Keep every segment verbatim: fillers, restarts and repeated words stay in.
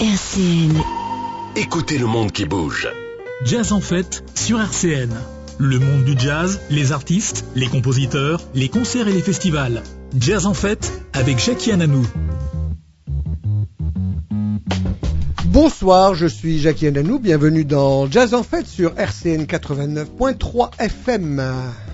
R C N. Écoutez le monde qui bouge. Jazz en fête sur R C N. Le monde du jazz, les artistes, les compositeurs, les concerts et les festivals. Jazz en fête avec Jackie Ananou. Bonsoir, je suis Jackie Ananou, bienvenue dans Jazz en fête sur R C N quatre-vingt-neuf point trois F M.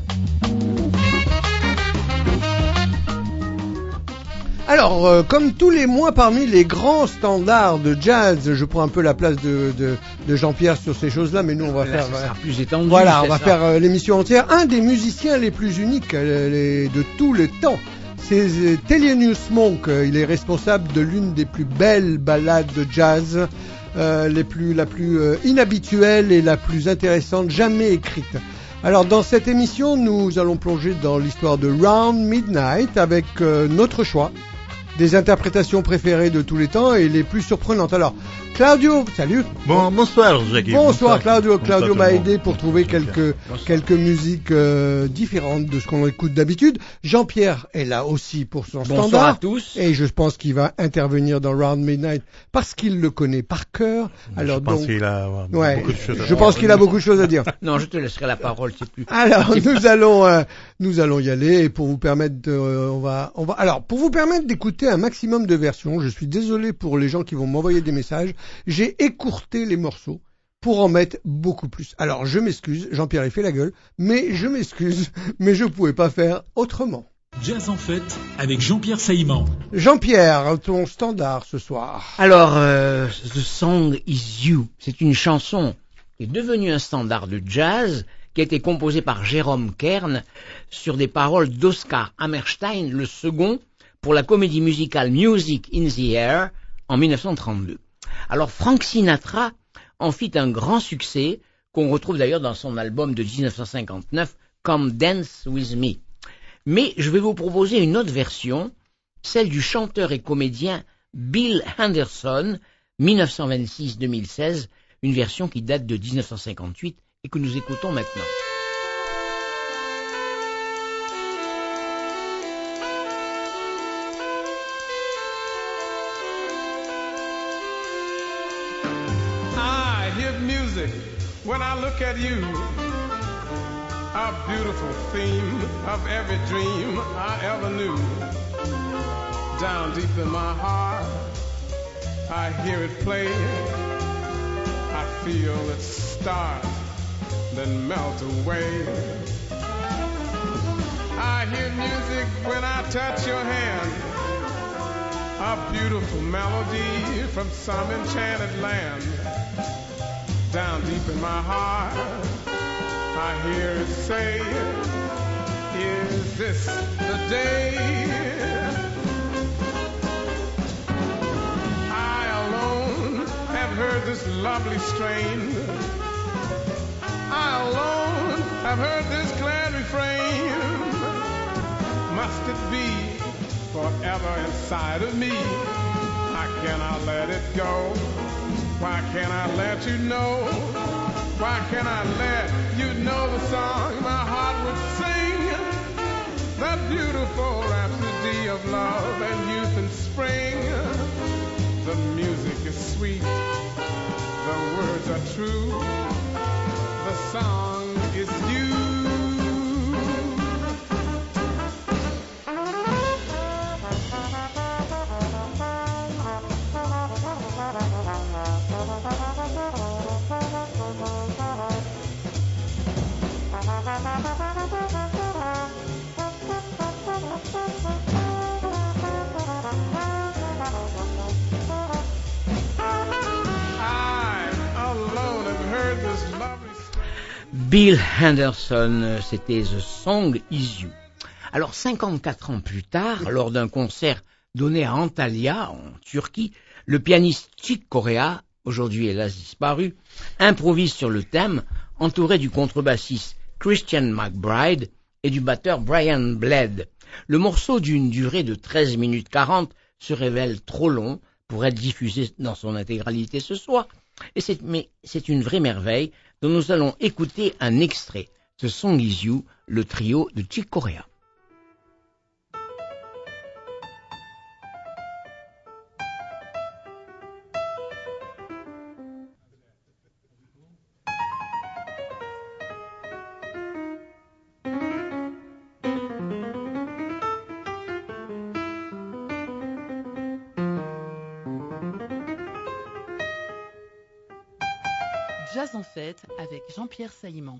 Alors, euh, comme tous les mois parmi les grands standards de jazz, je prends un peu la place de, de, de Jean-Pierre sur ces choses-là, mais nous on va Là, faire... ça sera plus étendu. Voilà, on va ça. faire euh, l'émission entière. Un des musiciens les plus uniques euh, les, de tous les temps, c'est euh, Thelonious Monk. Il est responsable de l'une des plus belles ballades de jazz, euh, les plus, la plus euh, inhabituelle et la plus intéressante jamais écrite. Alors dans cette émission, nous allons plonger dans l'histoire de Round Midnight avec euh, notre choix des interprétations préférées de tous les temps et les plus surprenantes. Alors, Claudio, salut. Bon, bonsoir, Jackie. Bonsoir, bonsoir Claudio. bonsoir, Claudio m'a aidé monde. pour trouver quelques, quelques musiques euh, différentes de ce qu'on écoute d'habitude. Jean-Pierre est là aussi pour son Bonsoir standard. à tous. Et je pense qu'il va intervenir dans Round Midnight parce qu'il le connaît par cœur. Alors, je pense donc, qu'il a euh, ouais, beaucoup de choses à je dire. pense qu'il a beaucoup de choses à dire. Non, je te laisserai la parole, c'est plus. Alors, nous allons, euh, nous allons y aller et pour vous permettre de, euh, on va, on va, alors, pour vous permettre d'écouter un maximum de versions, je suis désolé pour les gens qui vont m'envoyer des messages, j'ai écourté les morceaux pour en mettre beaucoup plus. Alors, je m'excuse, Jean-Pierre il fait la gueule, mais je m'excuse, mais je pouvais pas faire autrement. Jazz en fête avec Jean-Pierre Saïman. Jean-Pierre, ton standard ce soir. Alors, euh, The Song Is You, c'est une chanson qui est devenue un standard de jazz, qui a été composée par Jérôme Kern sur des paroles d'Oscar Hammerstein, le second, pour la comédie musicale Music in the Air en dix-neuf cent trente-deux. Alors Frank Sinatra en fit un grand succès qu'on retrouve d'ailleurs dans son album de dix-neuf cent cinquante-neuf Come Dance With Me. Mais je vais vous proposer une autre version, celle du chanteur et comédien Bill Henderson, dix-neuf cent vingt-six à deux mille seize, une version qui date de dix-neuf cent cinquante-huit et que nous écoutons maintenant. When I look at you, a beautiful theme of every dream I ever knew. Down deep in my heart, I hear it play. I feel it start, then melt away. I hear music when I touch your hand, a beautiful melody from some enchanted land. Down deep in my heart, I hear it say, is this the day? I alone have heard this lovely strain. I alone have heard this glad refrain. Must it be forever inside of me? I cannot let it go. Why can't I let you know? Why can't I let you know the song my heart would sing? That beautiful rhapsody of love and youth and spring. The music is sweet, the words are true, the song is you. Bill Henderson, c'était The Song Is You. Alors, cinquante-quatre ans plus tard, lors d'un concert donné à Antalya, en Turquie, le pianiste Chick Corea, aujourd'hui hélas disparu, improvise sur le thème, entouré du contrebassiste Christian McBride et du batteur Brian Blade. Le morceau d'une durée de treize minutes quarante se révèle trop long pour être diffusé dans son intégralité ce soir, et c'est, mais c'est une vraie merveille dont nous allons écouter un extrait. The Song Is You, le trio de Chick Corea. Jazz en fête avec Jean-Pierre Saillement.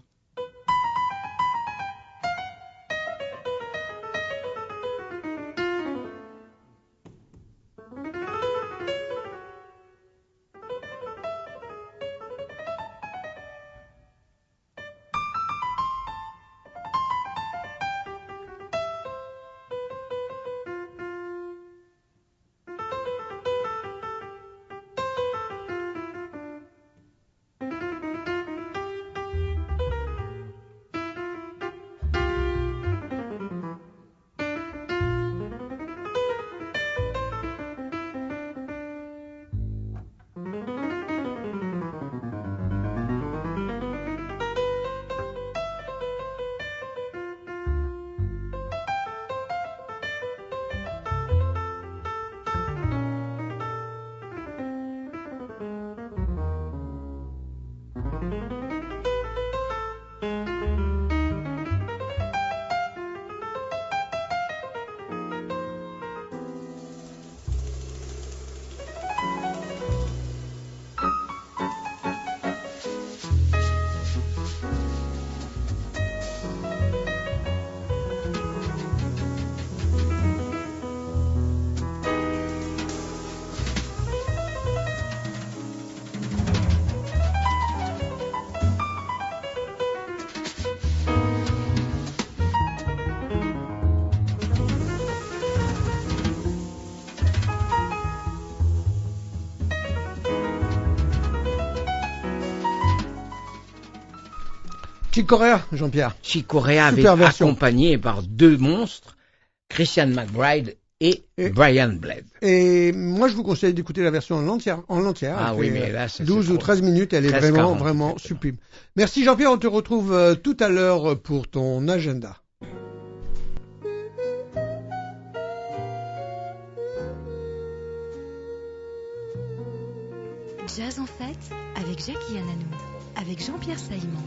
Chick Corea, Jean-Pierre. Chick Corea avait accompagné par deux monstres, Christian McBride et, et Brian Blade. Et moi, je vous conseille d'écouter la version en entière. En entière ah oui, mais là, c'est douze ou treize minutes, elle est vraiment, quarante, vraiment sublime. Merci Jean-Pierre, on te retrouve euh, tout à l'heure pour ton agenda. Jazz en fête avec Jackie Ananou, avec Jean-Pierre Saillement.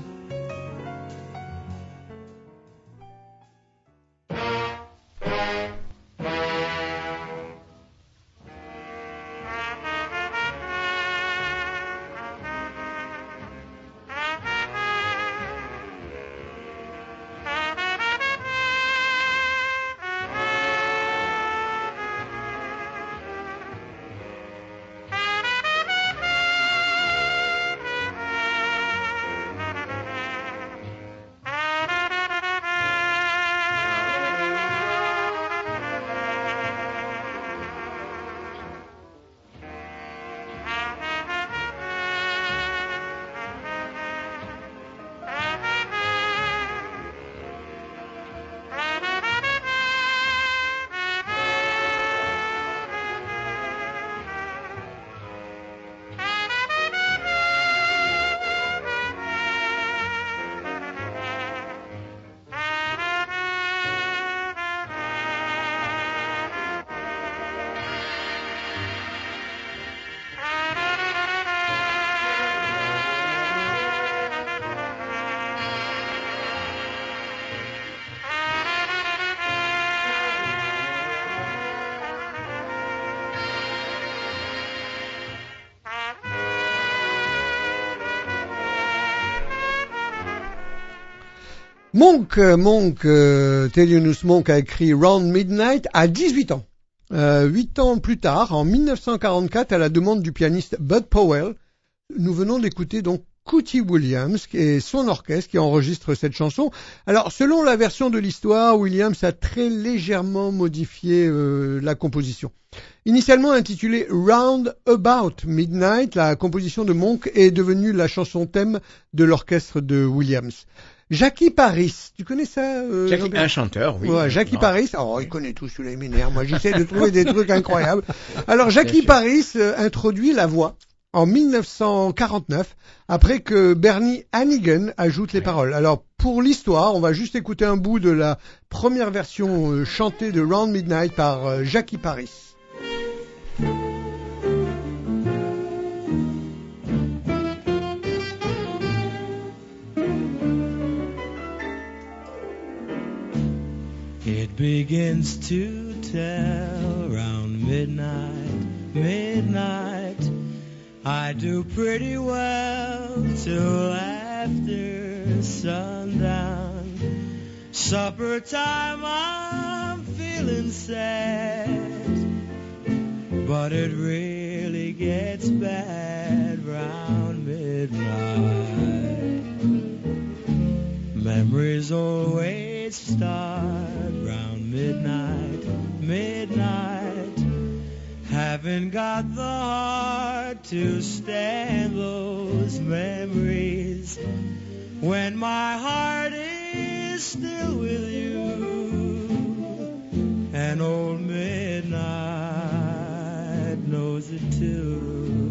Monk, Monk, euh, Thelonious Monk a écrit Round Midnight à dix-huit ans. Euh, huit ans plus tard, en mille neuf cent quarante-quatre, à la demande du pianiste Bud Powell, nous venons d'écouter donc Cootie Williams et son orchestre qui enregistre cette chanson. Alors, selon la version de l'histoire, Williams a très légèrement modifié euh, la composition. Initialement intitulée Round About Midnight, la composition de Monk est devenue la chanson thème de l'orchestre de Williams. Jackie Paris, tu connais ça euh, Jackie, un chanteur, oui. Ouais, Jackie non. Paris, oh, il connaît tout sous les minaires. Moi, j'essaie de trouver des trucs incroyables. Alors, Jackie Paris euh, introduit la voix en mille neuf cent quarante-neuf, après que Bernie Hannigan ajoute les paroles. Alors, pour l'histoire, on va juste écouter un bout de la première version euh, chantée de Round Midnight par euh, Jackie Paris. It begins to tell round midnight, midnight. I do pretty well till after sundown. Supper time, I'm feeling sad, but it really gets bad round midnight. Memories always start round midnight, midnight. Haven't got the heart to stand those memories when my heart is still with you. And old midnight knows it too.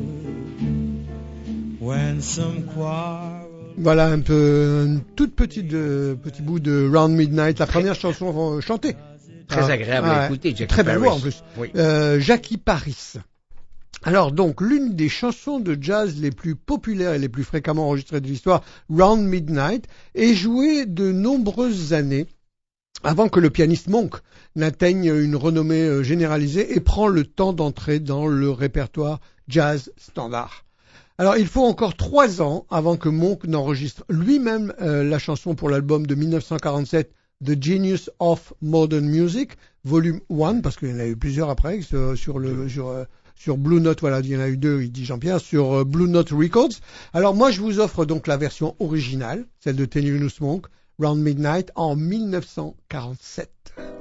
When some quarrel. Voilà un peu une toute petite euh, petit bout de Round Midnight, la première chanson euh, chantée. Très ah, agréable ah, à écouter, Jackie très belle Paris. voix en plus. Oui. Euh, Jackie Paris. Alors donc, l'une des chansons de jazz les plus populaires et les plus fréquemment enregistrées de l'histoire, Round Midnight, est jouée de nombreuses années avant que le pianiste Monk n'atteigne une renommée généralisée et prend le temps d'entrer dans le répertoire jazz standard. Alors, il faut encore trois ans avant que Monk n'enregistre lui-même euh, la chanson pour l'album de mille neuf cent quarante-sept, The Genius of Modern Music, volume un, parce qu'il y en a eu plusieurs après, sur, sur le, sur, euh, sur Blue Note, voilà, il y en a eu deux, il dit Jean-Pierre, sur euh, Blue Note Records. Alors, moi, je vous offre donc la version originale, celle de Thelonious Monk, Round Midnight, en mille neuf cent quarante-sept.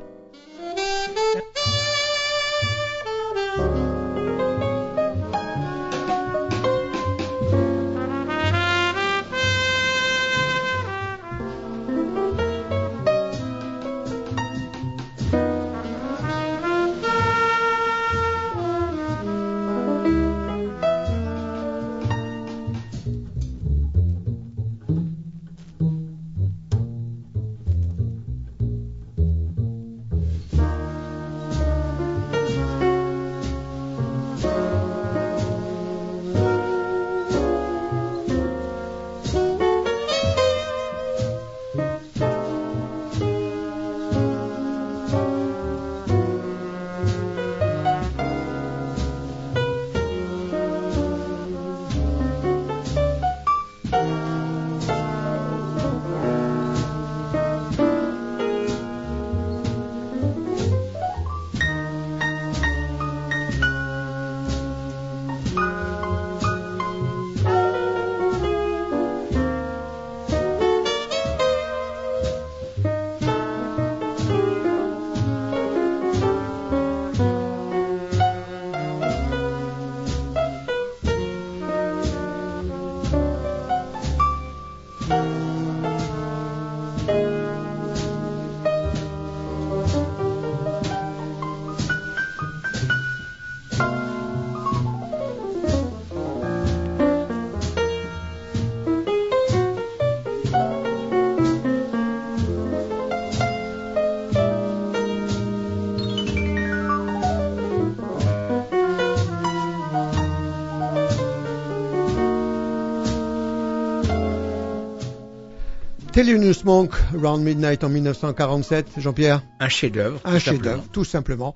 Thelonious Monk, Round Midnight en mille neuf cent quarante-sept, Jean-Pierre. Un chef-d'œuvre. Un chef-d'œuvre, tout simplement.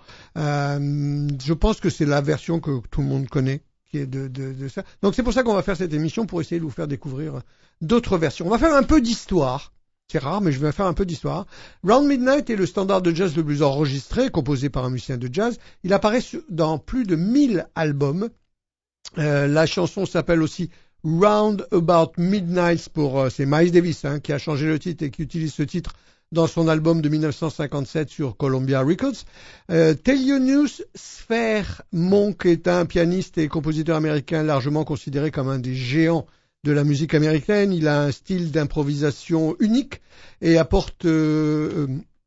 Euh, je pense que c'est la version que tout le monde connaît, qui est de, de, de ça. Donc c'est pour ça qu'on va faire cette émission, pour essayer de vous faire découvrir d'autres versions. On va faire un peu d'histoire. C'est rare, mais je vais faire un peu d'histoire. Round Midnight est le standard de jazz le plus enregistré, composé par un musicien de jazz. Il apparaît dans plus de mille albums. Euh, la chanson s'appelle aussi Round About Midnight pour euh, c'est Miles Davis hein, qui a changé le titre et qui utilise ce titre dans son album de mille neuf cent cinquante-sept sur Columbia Records. Euh, Thelonious Sphere Monk est un pianiste et compositeur américain largement considéré comme un des géants de la musique américaine. Il a un style d'improvisation unique et apporte euh,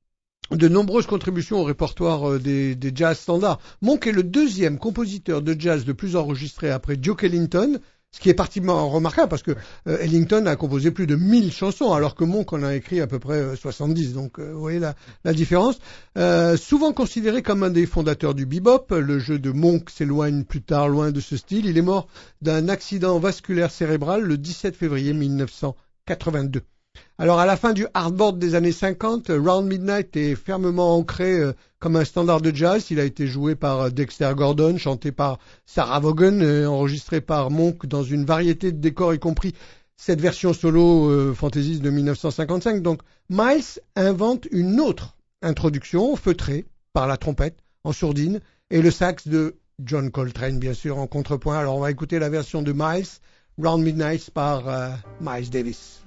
de nombreuses contributions au répertoire euh, des, des jazz standards. Monk est le deuxième compositeur de jazz le plus enregistré après Duke Ellington, ce qui est particulièrement remarquable parce que euh, Ellington a composé plus de mille chansons alors que Monk en a écrit à peu près euh, soixante-dix. Donc euh, vous voyez la, la différence. Euh, souvent considéré comme un des fondateurs du bebop, le jeu de Monk s'éloigne plus tard loin de ce style. Il est mort d'un accident vasculaire cérébral le dix-sept février mille neuf cent quatre-vingt-deux. Alors à la fin du hardboard des années cinquante, Round Midnight est fermement ancré euh, comme un standard de jazz. Il a été joué par Dexter Gordon, chanté par Sarah Vaughan, et enregistré par Monk dans une variété de décors, y compris cette version solo euh, fantaisiste de mille neuf cent cinquante-cinq. Donc Miles invente une autre introduction feutrée par la trompette en sourdine et le sax de John Coltrane, bien sûr, en contrepoint. Alors on va écouter la version de Miles, Round Midnight par euh, Miles Davis.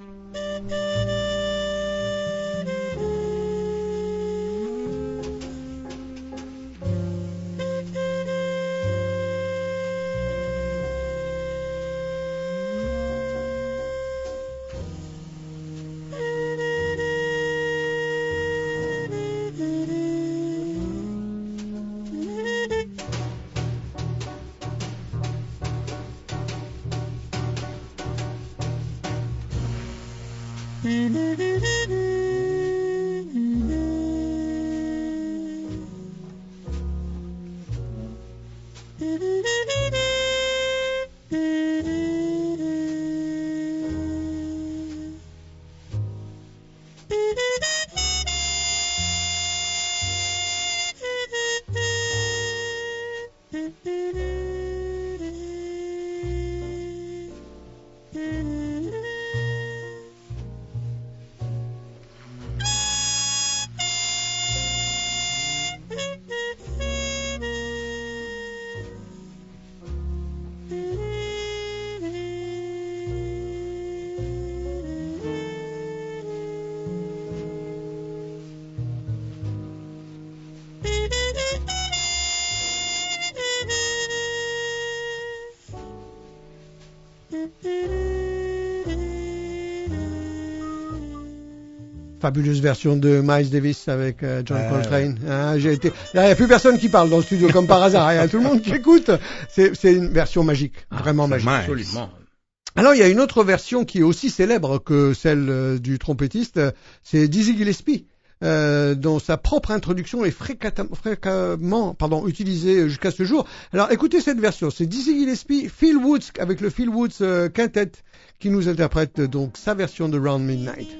Fabuleuse version de Miles Davis avec euh, John euh, Coltrane. Hein, j'ai été... Il n'y a plus personne qui parle dans le studio comme par hasard. Il y a tout le monde qui écoute. C'est, c'est une version magique, ah, vraiment magique. Absolument. Alors il y a une autre version qui est aussi célèbre que celle euh, du trompettiste. C'est Dizzy Gillespie, euh, dont sa propre introduction est fréquemment, fréquemment pardon, utilisée jusqu'à ce jour. Alors écoutez cette version. C'est Dizzy Gillespie, Phil Woods avec le Phil Woods euh, Quintet qui nous interprète donc sa version de Round Midnight.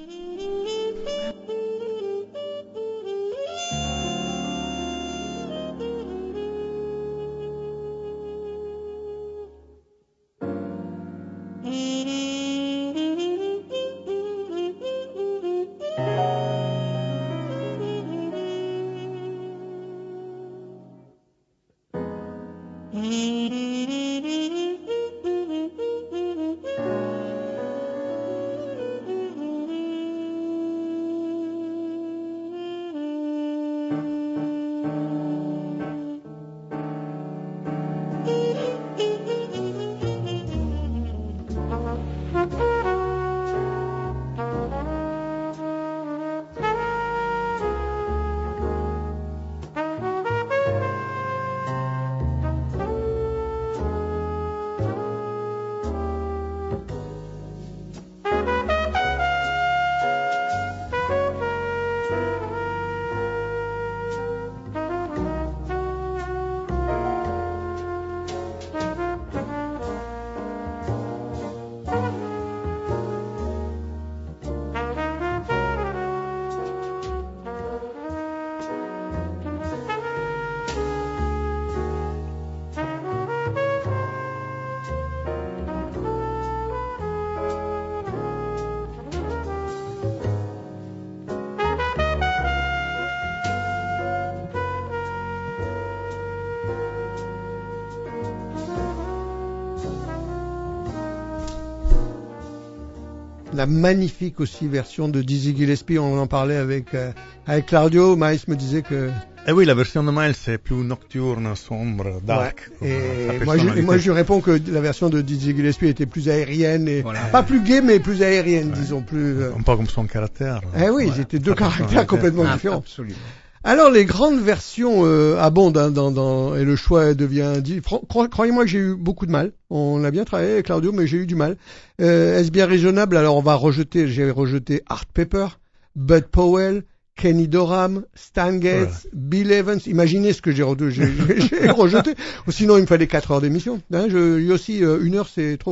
La magnifique aussi version de Dizzy Gillespie, on en parlait avec, euh, avec Claudio. Miles me disait que... Eh oui, la version de Miles c'est plus nocturne, sombre, dark. Ouais. Et moi je, moi je réponds que la version de Dizzy Gillespie était plus aérienne, et voilà. Pas plus gay mais plus aérienne, ouais. Disons. Plus, euh... Un peu comme son caractère. Eh oui, ouais. Ils étaient deux caractères complètement ah, différents. Absolument. Alors les grandes versions euh, abondent hein, dans, dans, et le choix devient... Cro- croyez-moi que j'ai eu beaucoup de mal. On a bien travaillé avec Claudio, mais j'ai eu du mal. Euh, est-ce bien raisonnable? Alors on va rejeter, j'ai rejeté Art Pepper, Bud Powell, Kenny Dorham, Stan Getz, ouais. Bill Evans. Imaginez ce que j'ai, re- j'ai, j'ai, j'ai rejeté. Sinon il me fallait quatre heures d'émission. Hein, je, aussi, euh, une heure c'est trop court.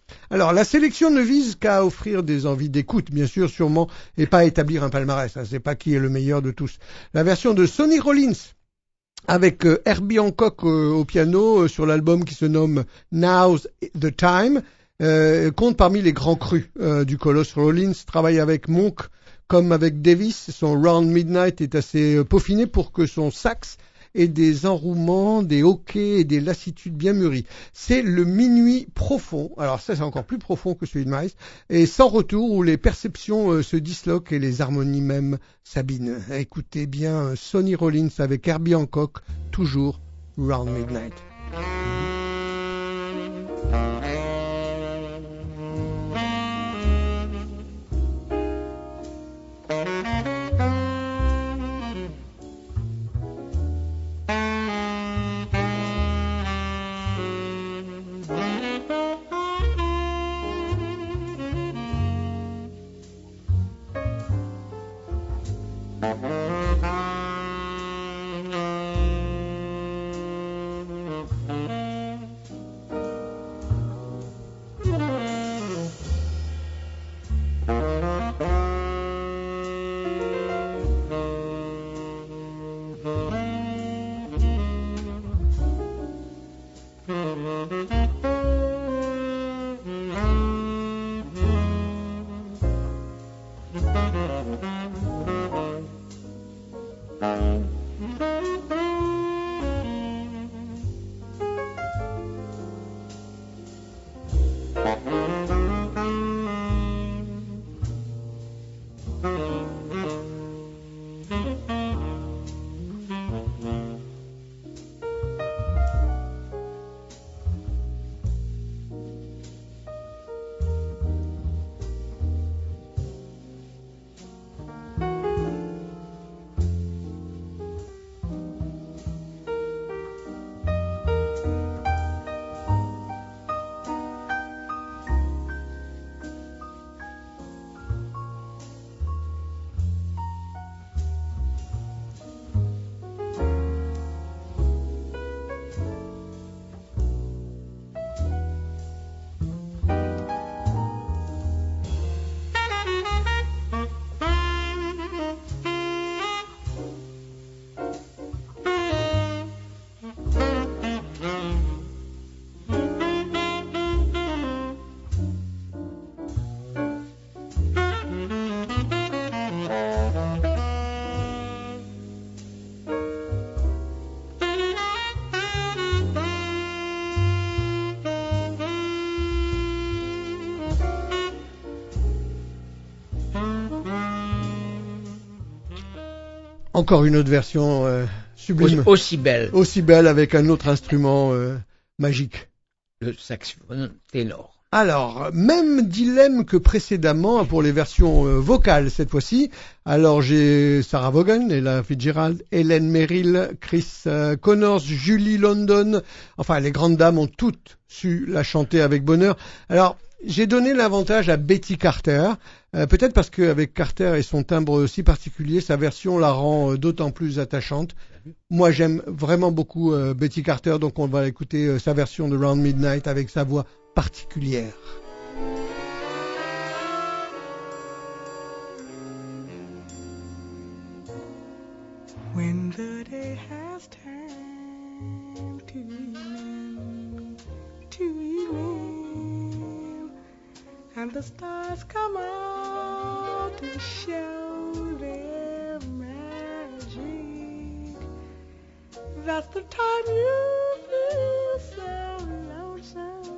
Alors, la sélection ne vise qu'à offrir des envies d'écoute, bien sûr, sûrement, et pas à établir un palmarès. Hein, c'est pas qui est le meilleur de tous. La version de Sonny Rollins, avec euh, Herbie Hancock euh, au piano, euh, sur l'album qui se nomme Now's the Time, euh, compte parmi les grands crus euh, du colosse. Rollins travaille avec Monk comme avec Davis. Son Round Midnight est assez euh, peaufiné pour que son sax ait des enrouements, des hoquets et des lassitudes bien mûries. C'est le minuit profond, alors ça c'est encore plus profond que celui de Miles, et sans retour, où les perceptions euh, se disloquent et les harmonies même s'abîment. Écoutez bien euh, Sonny Rollins avec Herbie Hancock, toujours Round Midnight. Encore une autre version euh, sublime. Aussi belle. Aussi belle avec un autre instrument euh, magique. Le saxophone ténor. Alors, même dilemme que précédemment pour les versions euh, vocales cette fois-ci. Alors j'ai Sarah Vaughan, Ella Fitzgerald, Helen Merrill, Chris euh, Connors, Julie London. Enfin, les grandes dames ont toutes su la chanter avec bonheur. Alors, j'ai donné l'avantage à Betty Carter, euh, peut-être parce qu'avec Carter et son timbre si particulier, sa version la rend euh, d'autant plus attachante. Moi, j'aime vraiment beaucoup euh, Betty Carter, donc on va écouter euh, sa version de Round Midnight avec sa voix particulière. When the day has turned to evening, to evening, and the stars come out to show their magic, that's the time you feel so lonesome.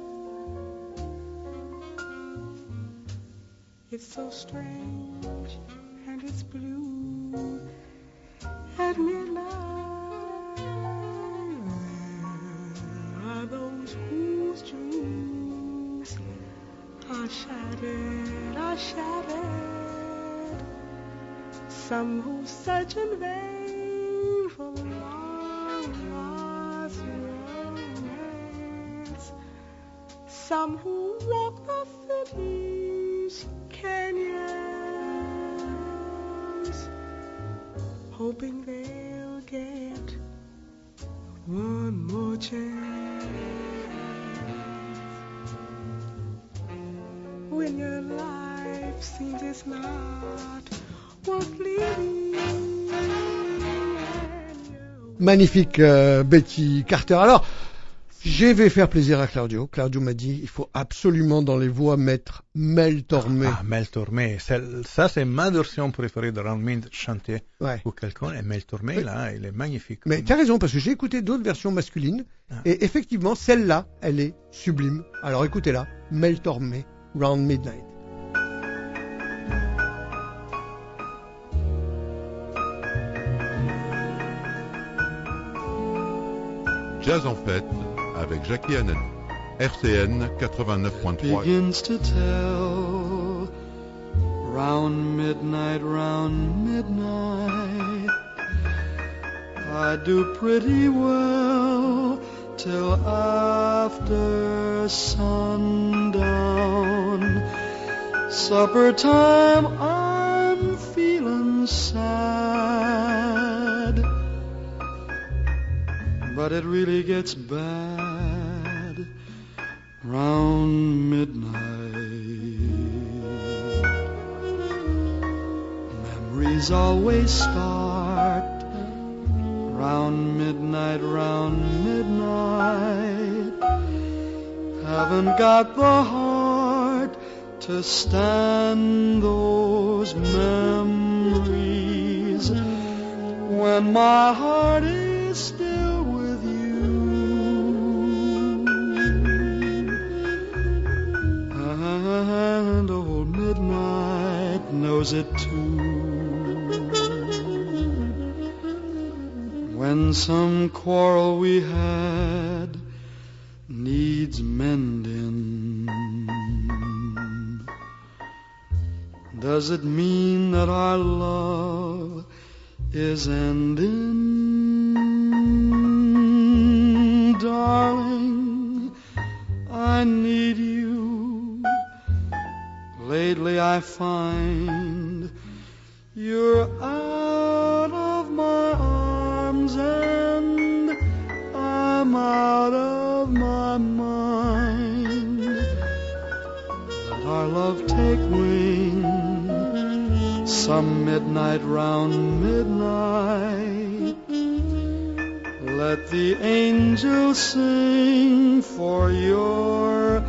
It's so strange and it's blue at midnight. There are those whose dreams are shattered, are shattered. Some who search in vain for long lost romance. Some who walk the city's canyons, hoping they'll get one more chance. when your life seems it's not worth living. Magnifique euh, Betty Carter. Alors, je vais faire plaisir à Claudio. Claudio m'a dit il faut absolument dans les voix mettre Mel Tormé. Ah, Mel Tormé. C'est- Ça, c'est ma version préférée de Round Midnight chantée Ouais. pour quelqu'un. Et Mel Tormé, Oui. là, il est magnifique. Mais tu as raison, parce que j'ai écouté d'autres versions masculines, Ah. et effectivement, celle-là, elle est sublime. Alors écoutez-la, Mel Tormé, Round Midnight. Jazz en fête avec Jackie Ananou. R C N quatre-vingt-neuf point trois. Begins to tell round midnight, round midnight. I do pretty well till after sundown. Supper time, I'm feeling sad, but it really gets bad round midnight. Memories always start round midnight, round midnight. Haven't got the heart to stand those memories when my heart is still with you. And old midnight knows it too. When some quarrel we had needs mending, does it mean that our love is ending? Darling, I need you. Lately I find you're out of my arms and I'm out of my mind. Let our love take wing some midnight round midnight. Let the angels sing for your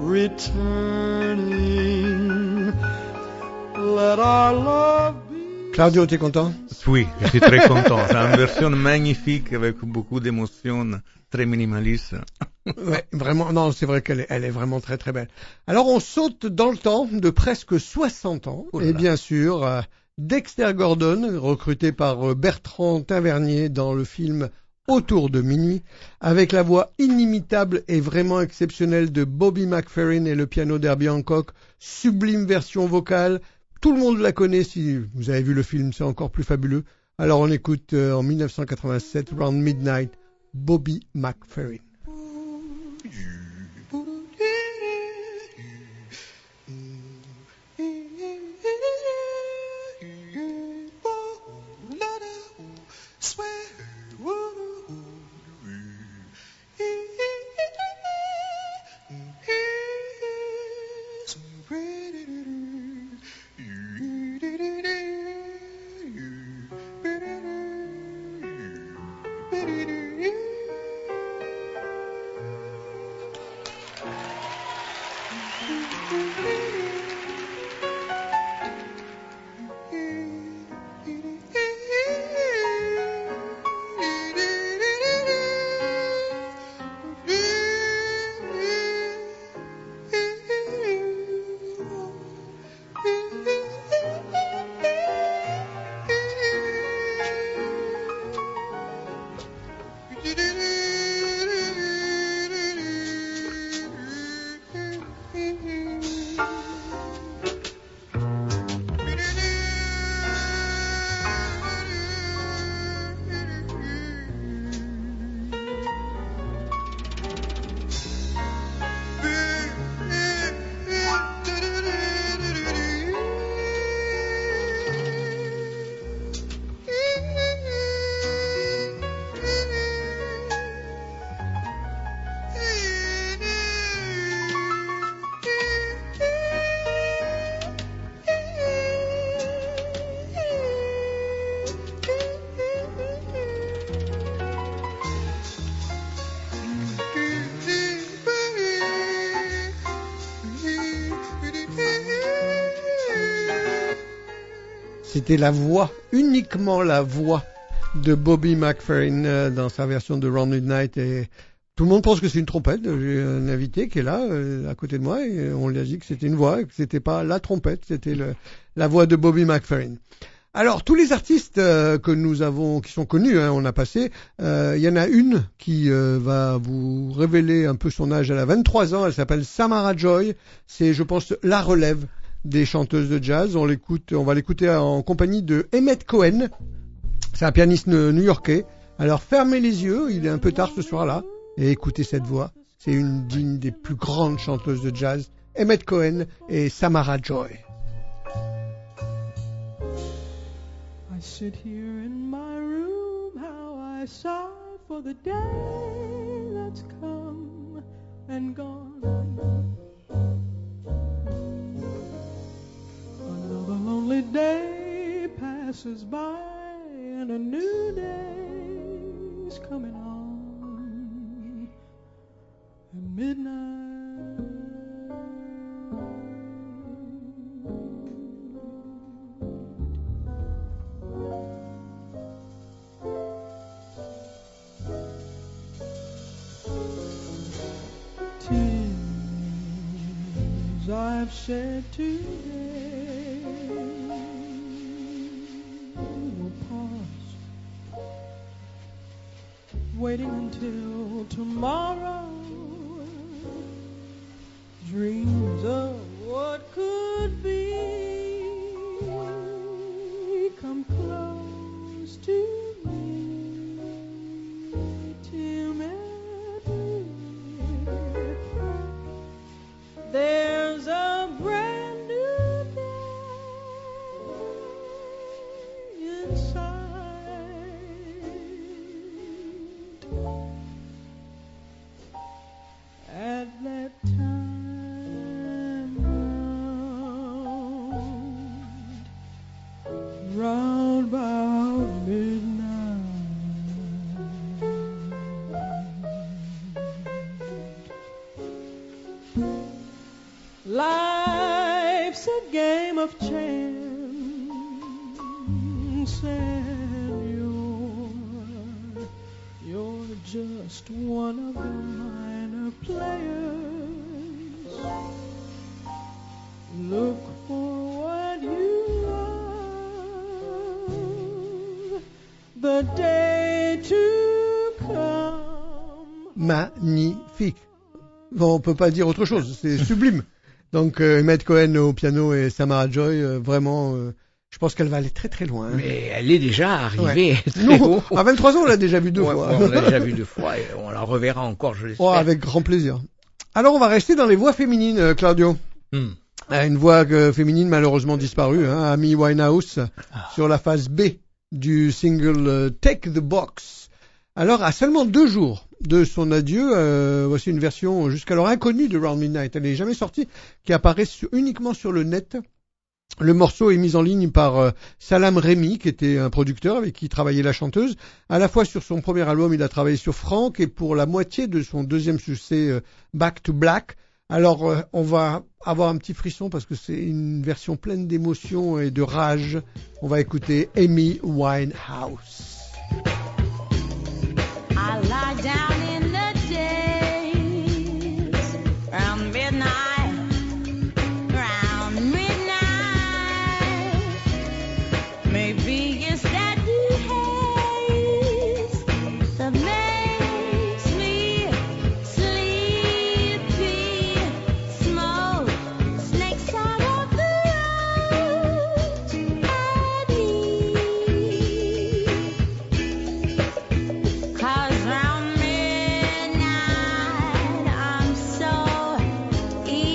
returning. Let our love be... Claudio, t'es content? Oui, je suis très content. C'est une version magnifique avec beaucoup d'émotions, très minimaliste. Ouais, vraiment, non, c'est vrai qu'elle est, elle est vraiment très très belle. Alors on saute dans le temps de presque soixante ans, Oh là et là. bien sûr, euh, Dexter Gordon, recruté par euh, Bertrand Tavernier dans le film Autour de minuit, avec la voix inimitable et vraiment exceptionnelle de Bobby McFerrin et le piano d'Herbie Hancock, sublime version vocale. Tout le monde la connaît, si vous avez vu le film, c'est encore plus fabuleux. Alors on écoute euh, en dix-neuf cent quatre-vingt-sept, Round Midnight, Bobby McFerrin. C'était la voix, uniquement la voix de Bobby McFerrin euh, dans sa version de Round Midnight. Et tout le monde pense que c'est une trompette. J'ai un invité qui est là, euh, à côté de moi, et on lui a dit que c'était une voix, et que c'était pas la trompette, c'était le, la voix de Bobby McFerrin. Alors, tous les artistes euh, que nous avons, qui sont connus, hein, on a passé, il euh, y en a une qui euh, va vous révéler un peu son âge. Elle a vingt-trois ans, elle s'appelle Samara Joy. C'est, je pense, la relève des chanteuses de jazz. On l'écoute, on va l'écouter en compagnie de Emmett Cohen. C'est un pianiste new-yorkais. Alors fermez les yeux, il est un peu tard ce soir-là, et écoutez cette voix. C'est une digne des plus grandes chanteuses de jazz, Emmett Cohen et Samara Joy. I sit here in my room, how I sigh for the day that's come and gone. Another lonely day passes by, and a new day's coming on. At midnight, tears I've shed today will pause, waiting until tomorrow. Dreams of what could be come close to me till midnight. There's a brand new day inside. At that time round, round about midnight, life's a game of chance, and you're, you're just one of the minor players. Look for what you are, the day to come. Magnifique. Bon, on peut pas dire autre chose, c'est sublime. Donc, euh, Emmett Cohen au piano et Samara Joy, euh, vraiment, euh, je pense qu'elle va aller très très loin. Mais elle est déjà arrivée ouais. très Nous, haut. À vingt-trois ans, on l'a déjà vu deux ouais, fois. Ouais, on l'a déjà vu deux fois et on la reverra encore, je l'espère. Oh, avec grand plaisir. Alors, on va rester dans les voix féminines, euh, Claudio. Hmm. Une voix euh, féminine malheureusement disparue, hein, Amy Winehouse, ah. sur la phase B du single euh, Take the Box. Alors, à seulement deux jours de son adieu, euh, voici une version jusqu'alors inconnue de Round Midnight. Elle n'est jamais sortie, qui apparaît sur, uniquement sur le net. Le morceau est mis en ligne par euh, Salam Remy, qui était un producteur avec qui travaillait la chanteuse. À la fois sur son premier album, il a travaillé sur Frank, et pour la moitié de son deuxième succès, euh, Back to Black. Alors, euh, on va avoir un petit frisson parce que c'est une version pleine d'émotion et de rage. On va écouter Amy Winehouse. I lie down in the days around midnight, around midnight. Maybe it's that haze that makes me sleepy. Smoke snakes out of the road at me. 'Cause round midnight I'm so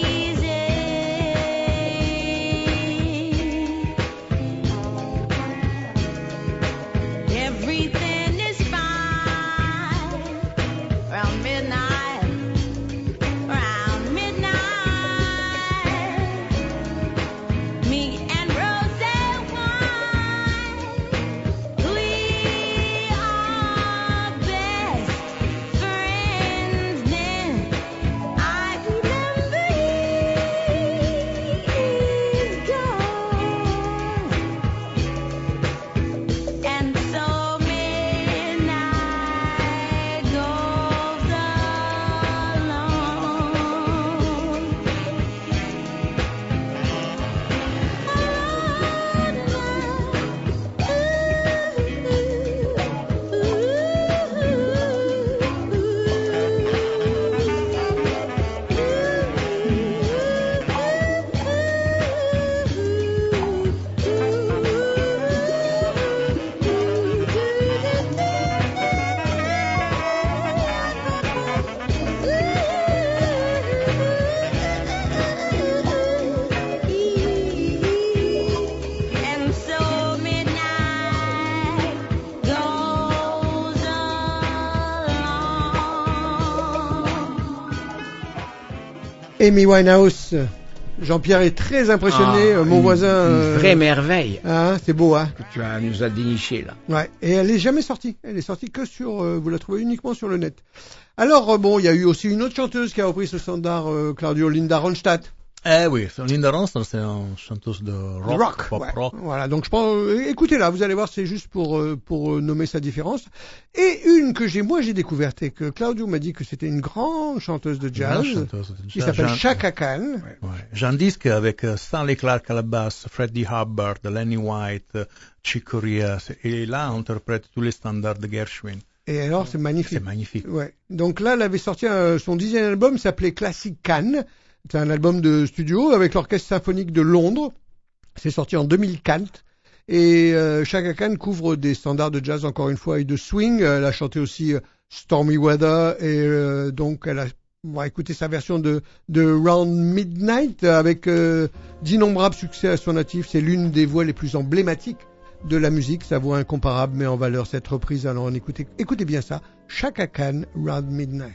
Amy Winehouse. Jean-Pierre est très impressionné, Ah, euh, mon une- voisin. Une euh, vraie merveille hein, c'est beau, hein. que tu as, nous as déniché là. Ouais. Et elle est jamais sortie. Elle est sortie que sur, euh, vous la trouvez uniquement sur le net. Alors euh, bon, il y a eu aussi une autre chanteuse qui a repris ce standard, euh, Claudio, Linda Ronstadt. Eh oui, Linda Ronstadt, c'est une chanteuse de rock, Rock, pop ouais. rock. Voilà, donc je pense, euh, écoutez-la, vous allez voir, c'est juste pour euh, pour euh, nommer sa différence. Et une que j'ai, moi j'ai découverte et que Claudio m'a dit que c'était une grande chanteuse de jazz, Une chanteuse de qui jazz. s'appelle Jean- Chaka Khan. Ouais. J'ai un disque avec euh, Stanley Clarke à la basse, Freddie Hubbard, Lenny White, euh, Chick Corea, c'est- et là on interprète tous les standards de Gershwin. Et alors, c'est magnifique. C'est magnifique. Ouais. Donc là, elle avait sorti euh, son dixième album, s'appelait Classic Khan. C'est un album de studio avec l'Orchestre Symphonique de Londres. C'est sorti en deux mille quatre. Et euh, Chaka Khan couvre des standards de jazz, encore une fois, et de swing. Elle a chanté aussi euh, Stormy Weather. Et euh, donc, elle a on va écouter sa version de, de Round Midnight avec euh, d'innombrables succès à son actif. C'est l'une des voix les plus emblématiques de la musique. Sa voix incomparable met en valeur cette reprise. Alors, on écoutez, écoutez bien ça. Chaka Khan, Round Midnight.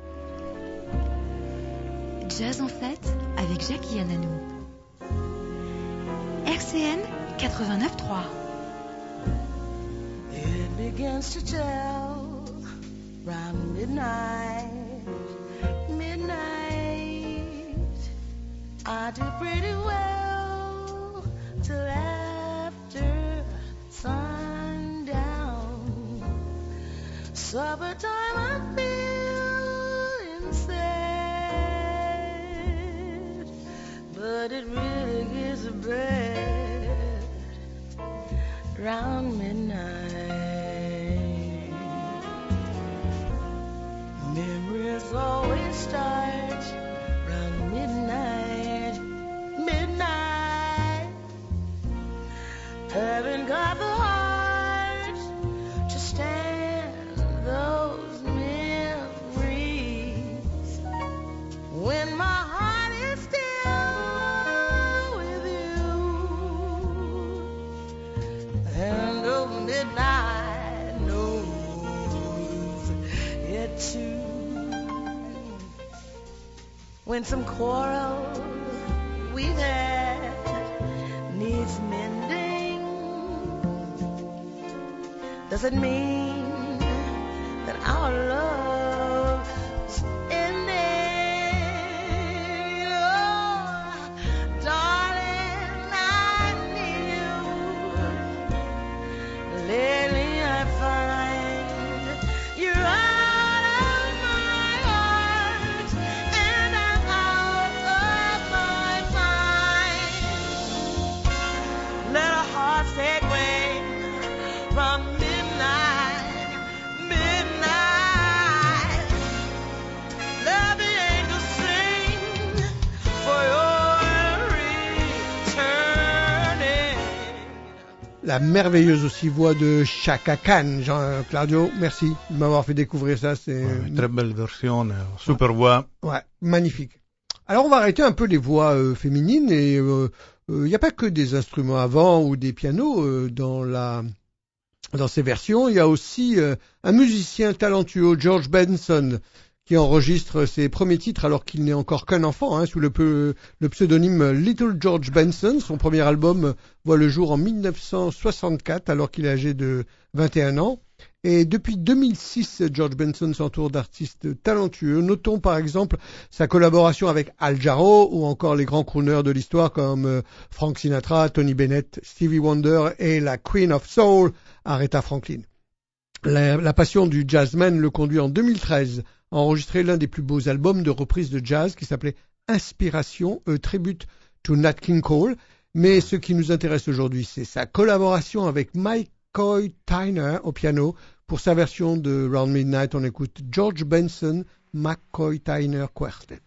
Jazz en fête avec Jackie Ananou. R C N quatre-vingt-neuf trois. It begins to tell round midnight, midnight. I do pretty well till after sundown. Supper time I feel insane, but it really gets bad round midnight. Memories always start round midnight, midnight. Haven't got the heart to stand those memories when my heart is still with you. And oh, midnight knows it too. When some quarrel we've had needs mending, does it mean that our love's ending? Oh, darling, I need you. Lately I find you're out of my heart and I'm out of my mind. Let our hearts take wing from midnight, midnight. Let the angels sing for your returning. La merveilleuse aussi voix de Chaka Khan. Jean Claudio, merci de m'avoir fait découvrir ça. C'est Ouais, très belle version, euh, super voix. ouais, magnifique. Alors on va arrêter un peu les voix euh, féminines et il euh, n'y a pas que des instruments à vent ou des pianos euh, dans la dans ces versions. Il y a aussi euh, un musicien talentueux, George Benson, qui enregistre ses premiers titres alors qu'il n'est encore qu'un enfant, hein, sous le, peu, le pseudonyme Little George Benson. Son premier album voit le jour en mille neuf cent soixante-quatre alors qu'il est âgé de vingt et un ans. Et depuis deux mille six, George Benson s'entoure d'artistes talentueux. Notons par exemple sa collaboration avec Al Jarreau ou encore les grands crooners de l'histoire comme euh, Frank Sinatra, Tony Bennett, Stevie Wonder et la Queen of Soul, Aretha Franklin. La, la passion du jazzman le conduit en deux mille treize à enregistrer l'un des plus beaux albums de reprise de jazz qui s'appelait Inspiration, a tribute to Nat King Cole. Mais ce qui nous intéresse aujourd'hui, c'est sa collaboration avec McCoy Tyner au piano. Pour sa version de Round Midnight, on écoute George Benson, McCoy Tyner Quartet.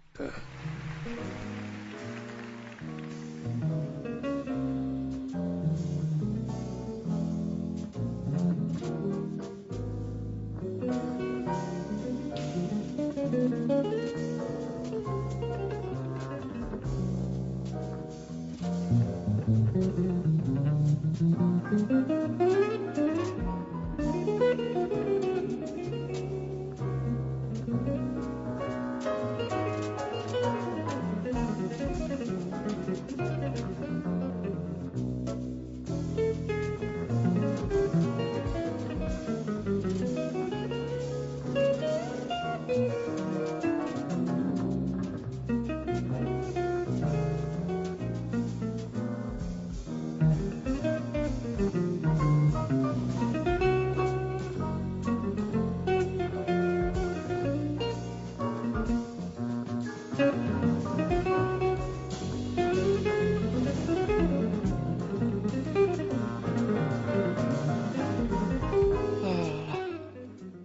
Thank you.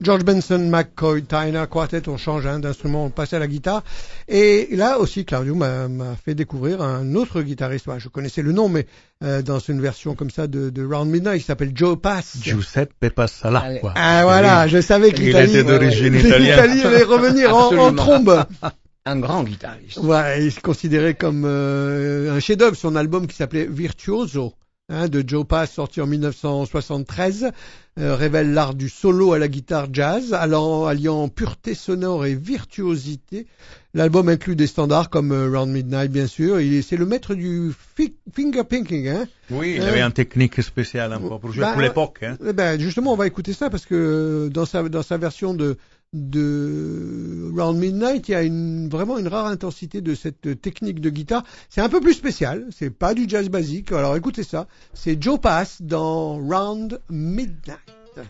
George Benson, McCoy, Tyner, Quartet, on change hein, d'instrument, on passe à la guitare. Et là aussi, Claudio m'a, m'a fait découvrir un autre guitariste. Ouais, je connaissais le nom, mais euh, dans une version comme ça de, de Round Midnight, il s'appelle Joe Pass. Giuseppe Passalacqua. Ah voilà, je savais que l'Italie, il était d'origine ouais, italienne. l'Italie allait revenir en, en trombe. Un grand guitariste. Ouais, il se considérait comme euh, un chef-d'œuvre. Son album qui s'appelait Virtuoso, hein, de Joe Pass, sorti en dix-neuf cent soixante-treize, euh, révèle l'art du solo à la guitare jazz, allant, alliant pureté sonore et virtuosité. L'album inclut des standards comme euh, Round Midnight, bien sûr. Il, c'est le maître du fi- finger picking, hein. Oui, il euh, avait une technique spéciale un peu pour jouer bah, pour l'époque, hein. Ben justement, on va écouter ça parce que dans sa dans sa version de de Round Midnight, il y a une, vraiment une rare intensité de cette technique de guitare. C'est un peu plus spécial, c'est pas du jazz basique. Alors écoutez ça, c'est Joe Pass dans Round Midnight.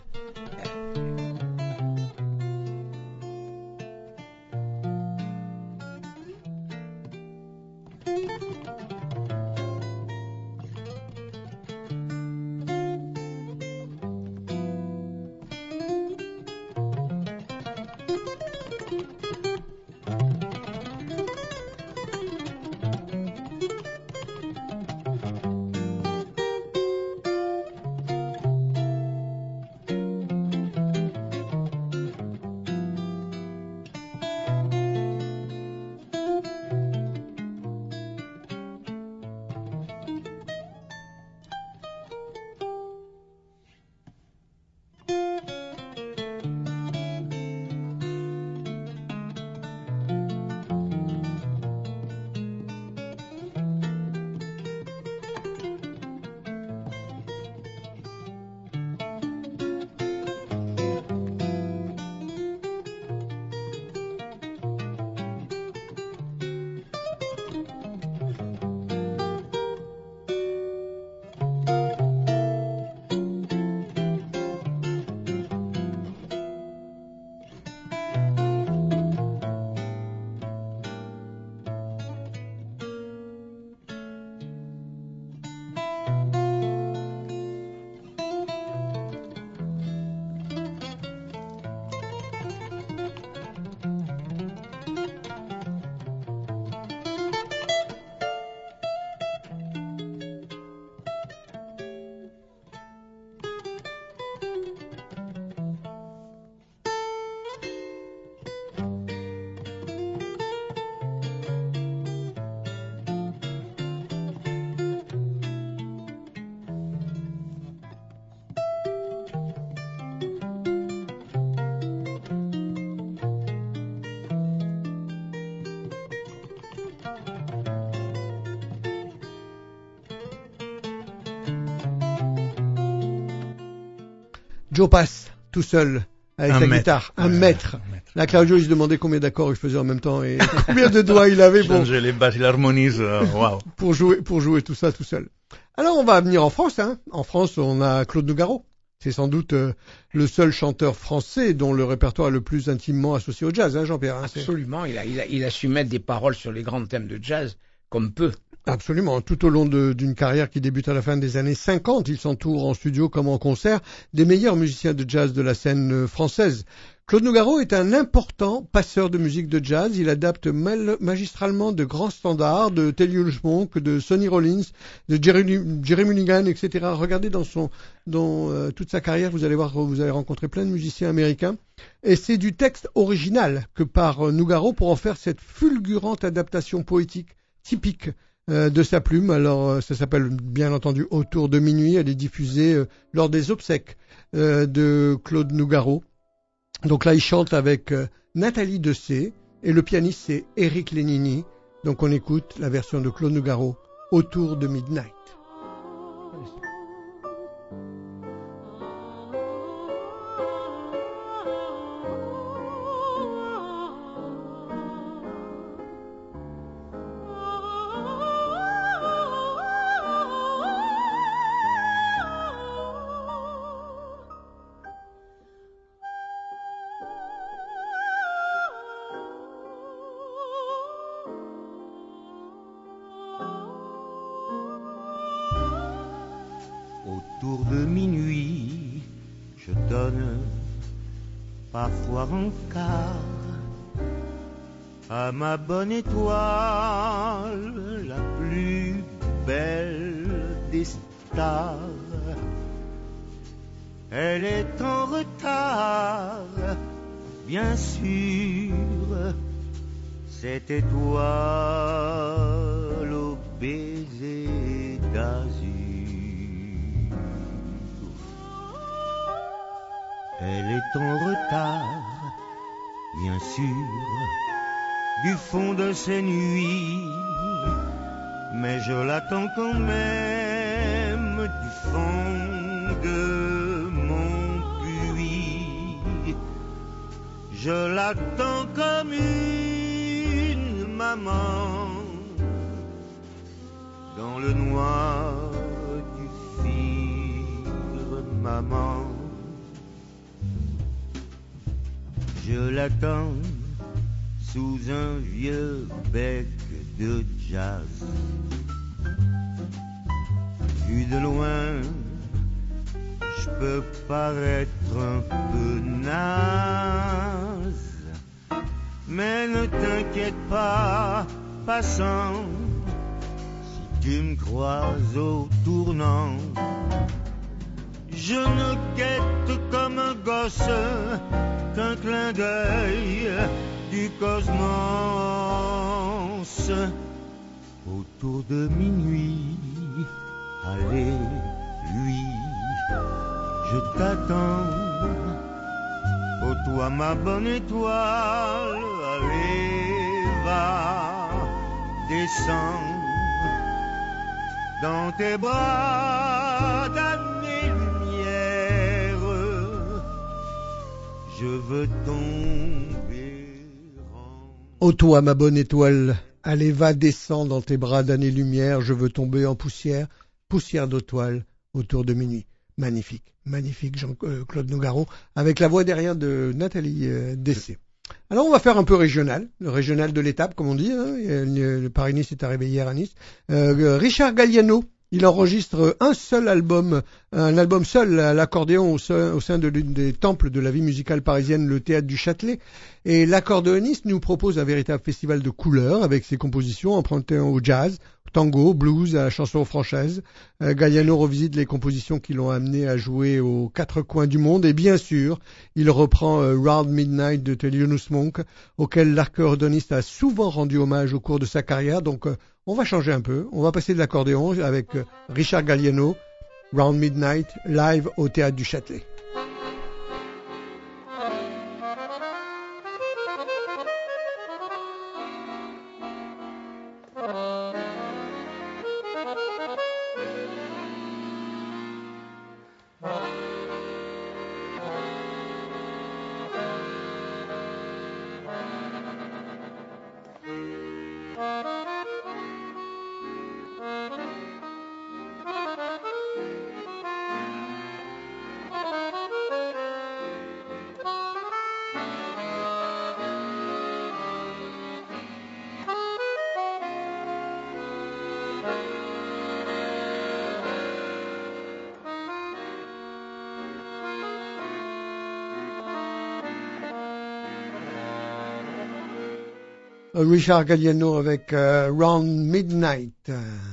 Joe Pass, tout seul, avec un sa mètre. guitare, un, ouais, mètre. un mètre. Là, Claudio, il se demandait combien d'accords il faisait en même temps et combien de doigts il avait pour, Changer les basses, il harmonise, euh, wow. pour jouer, pour jouer tout ça tout seul. Alors, on va venir en France, hein. En France, on a Claude Nougaro. C'est sans doute euh, le seul chanteur français dont le répertoire est le plus intimement associé au jazz, hein, Jean-Pierre. Hein, Absolument, il a, il, a, il a su mettre des paroles sur les grands thèmes de jazz comme peu. Absolument. Tout au long de, d'une carrière qui débute à la fin des années cinquante, il s'entoure en studio comme en concert des meilleurs musiciens de jazz de la scène française. Claude Nougaro est un important passeur de musique de jazz. Il adapte mal, magistralement de grands standards, de Thelonious Monk, de Sonny Rollins, de Jerry, Jerry Mulligan, et cetera. Regardez dans son, dans euh, toute sa carrière, vous allez voir, vous allez rencontrer plein de musiciens américains. Et c'est du texte original que part euh, Nougaro pour en faire cette fulgurante adaptation poétique typique euh, de sa plume. Alors, euh, ça s'appelle bien entendu Autour de minuit. Elle est diffusée euh, lors des obsèques euh, de Claude Nougaro. Donc là, il chante avec euh, Nathalie Dessay et le pianiste, c'est Eric Lénini. Donc on écoute la version de Claude Nougaro, Autour de Midnight. Autour de minuit, je donne parfois rencard à ma bonne étoile, la plus belle des stars. Elle est en retard, bien sûr, cette étoile au baiser d'azur. Elle est en retard, bien sûr, du fond de ces nuits, mais je l'attends quand même du fond de mon puits. Je l'attends comme une maman dans le noir du fil, maman. Je l'attends sous un vieux bec de jazz. Vu de loin, je peux paraître un peu naze, mais ne t'inquiète pas, passant, si tu me croises au tournant. Je ne guette comme un gosse qu'un clin d'œil du cosmos. Autour de minuit, allez, lui, je t'attends. Oh toi ma bonne étoile, allez, va, descends dans tes bras d'année-lumière. Je veux tomber en... Ô toi, ma bonne étoile, allez, va, descends dans tes bras d'année-lumière, je veux tomber en poussière, poussière d'étoiles, autour de minuit. Magnifique, magnifique Jean-Claude Nougaro, avec la voix derrière de Nathalie euh, Dessay. Alors on va faire un peu régional, le régional de l'étape comme on dit, hein. Le Paris-Nice est arrivé hier à Nice. Euh, Richard Galliano, il enregistre un seul album, un album seul à l'accordéon au sein, au sein de l'une des temples de la vie musicale parisienne, le Théâtre du Châtelet. Et l'accordéoniste nous propose un véritable festival de couleurs avec ses compositions empruntées au jazz, au tango, au blues, à la chanson française. Euh, Galliano revisite les compositions qui l'ont amené à jouer aux quatre coins du monde. Et bien sûr, il reprend euh, Round Midnight de Thelonious Monk, auquel l'accordéoniste a souvent rendu hommage au cours de sa carrière. Donc, euh, on va changer un peu. On va passer de l'accordéon avec euh, Richard Galliano, Round Midnight, live au Théâtre du Châtelet. Richard Galliano avec euh, Round Midnight.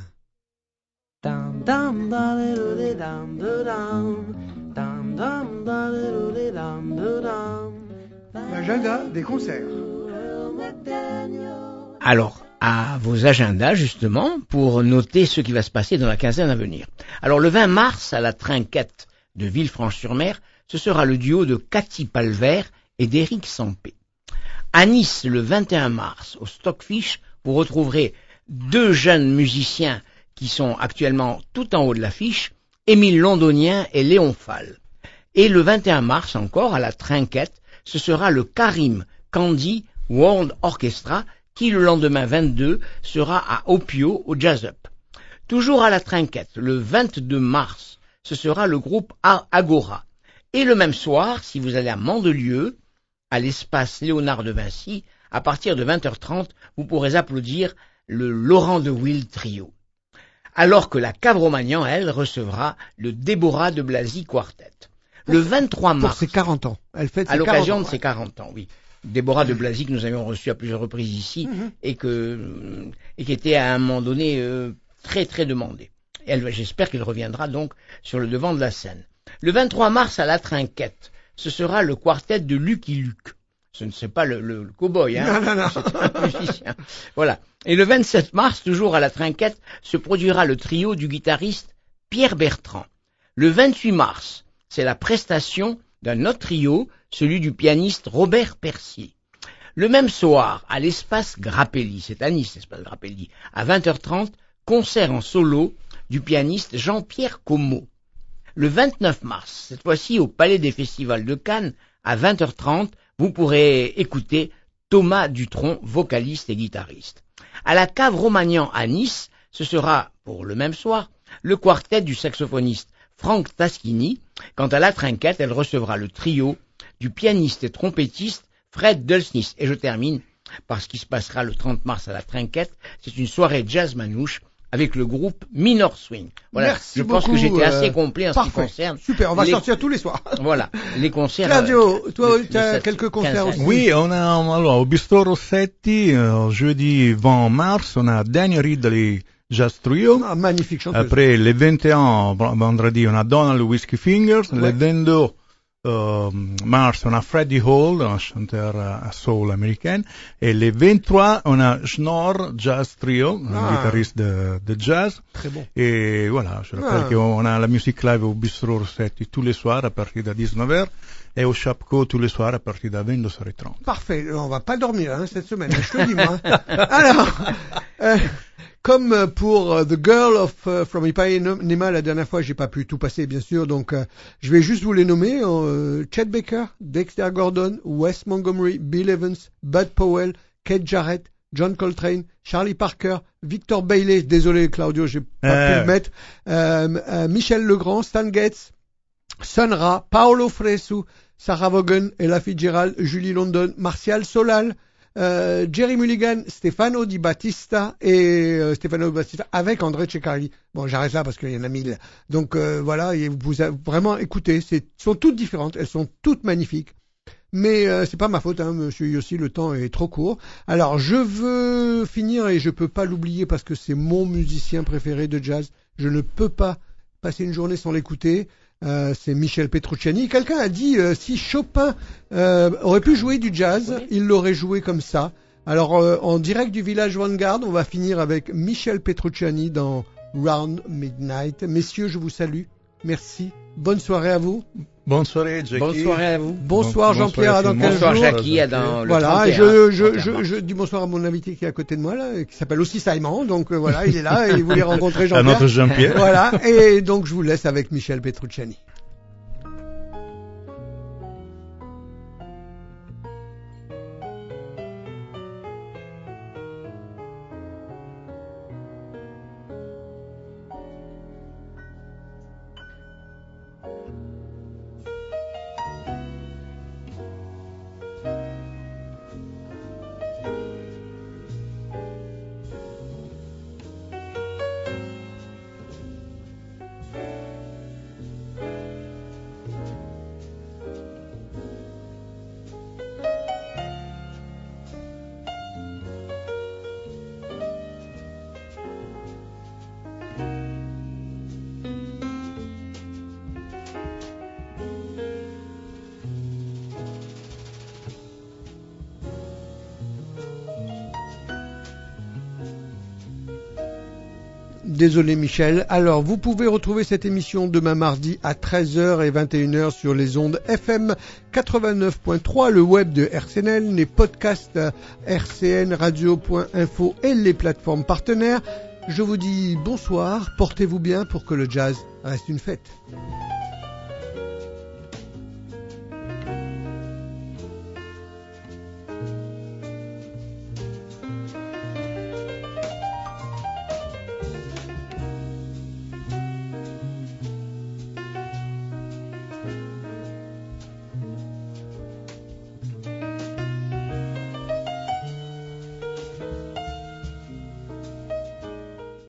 L'agenda des concerts. Alors, à vos agendas, justement, pour noter ce qui va se passer dans la quinzaine à venir. Alors, le vingt mars, à la Trinquette de Villefranche-sur-Mer, ce sera le duo de Cathy Palvert et d'Éric Sampé. À Nice, le vingt et un mars, au Stockfish, vous retrouverez deux jeunes musiciens qui sont actuellement tout en haut de l'affiche, Émile Londonien et Léon Fall. Et le vingt et un mars encore, à la Trinquette, ce sera le Karim Kandi World Orchestra qui, le lendemain vingt-deux, sera à Opio au Jazz Up. Toujours à la Trinquette, le vingt-deux mars, ce sera le groupe Agora. Et le même soir, si vous allez à Mandelieu, à l'espace Léonard de Vinci, à partir de vingt heures trente, vous pourrez applaudir le Laurent de Wild Trio. Alors que la Cave Romagnan, elle, recevra le Déborah de Blasi Quartet. Le vingt-trois mars. Pour ses quarante ans. Elle fête ses à l'occasion quarante ans, de ses quarante ans, oui. Déborah de Blazy, que nous avions reçue à plusieurs reprises ici, Mhm. et que, et qui était à un moment donné, euh, très très demandée. Et elle, j'espère qu'elle reviendra donc sur le devant de la scène. Le vingt-trois mars à la Trinquette, ce sera le quartet de Lucky Luke. Ce ne c'est pas le, le, le cow-boy, hein. Non, non, non. C'est un musicien. Voilà. Et le vingt-sept mars, toujours à la Trinquette, se produira le trio du guitariste Pierre Bertrand. Le vingt-huit mars, c'est la prestation d'un autre trio, celui du pianiste Robert Percier. Le même soir, à l'espace Grappelli, c'est à Nice, l'espace Grappelli, à vingt heures trente, concert en solo du pianiste Jean-Pierre Como. Le vingt-neuf mars, cette fois-ci au Palais des Festivals de Cannes, à vingt heures trente, vous pourrez écouter Thomas Dutronc, vocaliste et guitariste. À la Cave Romagnan à Nice, ce sera, pour le même soir, le quartet du saxophoniste Franck Taschini. Quant à la Trinquette, elle recevra le trio du pianiste et trompettiste Fred Delsnis. Et je termine par ce qui se passera le trente mars à la Trinquette. C'est une soirée jazz manouche avec le groupe Minor Swing. Voilà. Merci je pense beaucoup, que j'étais assez euh, complet en parfait. ce qui concerne. Super, on va les... sortir tous les soirs. Voilà, les concerts. Claudio, euh, toi, le- tu as le quelques concerts quinze aussi. Oui, on a alors au Bistro Rossetti, euh, jeudi vingt mars, on a Daniel Ridley Jazz Trio. Ah, magnifique chanteuse. Après, le vingt et un vendredi, on a Donald Whiskey Fingers. Ouais. Le vingt-deux euh, mars, on a Freddie Hall, un chanteur à soul américain. Et le vingt-trois, on a Schnorr Jazz Trio, un Ah. guitariste de, de jazz. Très bon. Et voilà, je rappelle Ah. qu'on a la musique live au Bistro Rossetti tous les soirs à partir de dix-neuf heures et au Chapco tous les soirs à partir de vingt-deux heures trente. Parfait, on va pas dormir hein, cette semaine, je te le dis moi. Alors, euh, comme pour euh, The Girl of uh, from Ipanema, la dernière fois, j'ai pas pu tout passer, bien sûr, donc euh, je vais juste vous les nommer. Euh, Chet Baker, Dexter Gordon, Wes Montgomery, Bill Evans, Bud Powell, Kate Jarrett, John Coltrane, Charlie Parker, Victor Bailey, désolé Claudio, j'ai pas Euh. pu le mettre, euh, euh, Michel Legrand, Stan Getz, Sun Ra, Paolo Fresu, Sarah Vaughan, Ella Fitzgerald, Julie London, Martial Solal, euh, Jerry Mulligan, Stefano Di Battista et euh, Stefano Di Battista avec André Ceccarelli. Bon, j'arrête là parce qu'il y en a mille. Donc euh, voilà, et vous avez vraiment écoutez, c'est sont toutes différentes, elles sont toutes magnifiques. Mais euh, c'est pas ma faute, hein, monsieur Yossi, le temps est trop court. Alors je veux finir et je peux pas l'oublier parce que c'est mon musicien préféré de jazz. Je ne peux pas passer une journée sans l'écouter. Euh, c'est Michel Petrucciani. Quelqu'un a dit euh, si Chopin euh, aurait pu jouer du jazz, il l'aurait joué comme ça. Alors euh, en direct du Village Vanguard, on va finir avec Michel Petrucciani dans Round Midnight. Messieurs, je vous salue. Merci. Bonne soirée à vous. Bonne soirée, Jackie. Bonne soirée à vous. Bonsoir Bon- Jean-Pierre, à dans quinze Bonsoir jours. Jackie, à dans le Voilà, trente et un, je, je, trente et un je, mars. je dis bonsoir à mon invité qui est à côté de moi là, qui s'appelle aussi Simon. Donc euh, voilà, il est là et il voulait rencontrer À Jean-Pierre. notre Jean-Pierre. Voilà, et donc je vous laisse avec Michel Petrucciani. Désolé Michel. Alors, vous pouvez retrouver cette émission demain mardi à treize heures et vingt et une heures sur les ondes F M quatre-vingt-neuf point trois, le web de R C N L, les podcasts R C N radio point info et les plateformes partenaires. Je vous dis bonsoir, portez-vous bien pour que le jazz reste une fête.